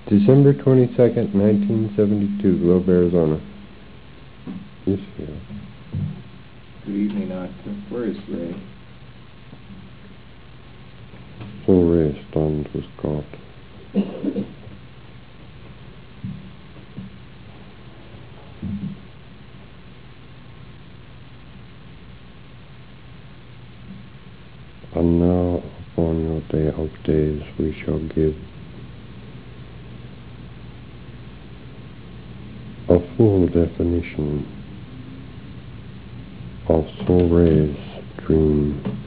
December 22nd, 1972, Globe, Arizona. Yes, yeah. Good evening, Doctor. Where is Ray? So Ray stunned was caught. And now upon your day of days we shall give a full definition of Soul Ray's dream.